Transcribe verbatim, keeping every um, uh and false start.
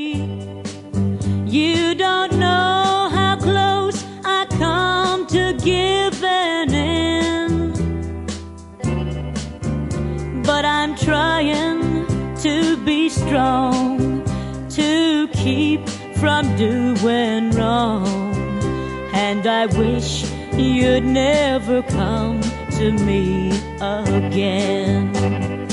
You don't know how close I come to giving in, but I'm trying to be strong, to keep from doing wrong. And I wish you'd never come to me again.